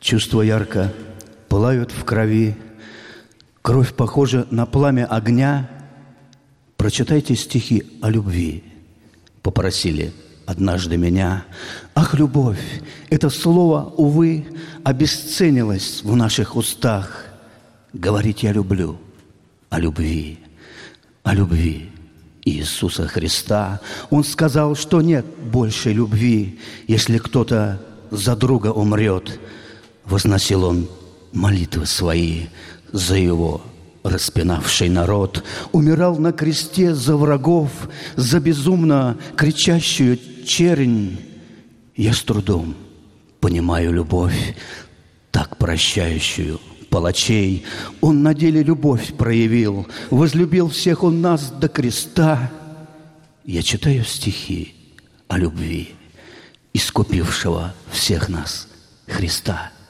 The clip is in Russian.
Чувства ярко пылают в крови, кровь похожа на пламя огня. Прочитайте стихи о любви, попросили однажды меня. Ах, любовь, это слово, увы, обесценилось в наших устах. Говорить я люблю о любви Иисуса Христа. Он сказал, что нет большей любви, если кто-то за друга умрет. Возносил он молитвы свои за его распинавший народ. Умирал на кресте за врагов, за безумно кричащую чернь. Я с трудом понимаю любовь, так прощающую палачей. Он на деле любовь проявил, возлюбил всех он нас до креста. Я читаю стихи о любви, искупившего всех нас Христа.